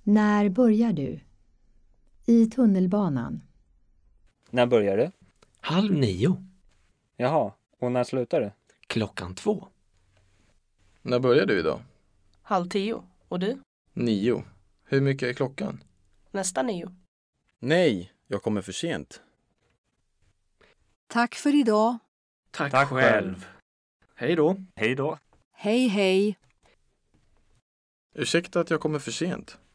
När börjar du? I tunnelbanan. När börjar det? 8:30. Jaha, och när slutar det? 2:00. När börjar du idag? 9:30. Och du? 9. Hur mycket är klockan? Nästan 9. Nej, jag kommer för sent. Tack för idag. Tack själv. Hej då. Hej då. Hej hej. Ursäkta att jag kommer för sent.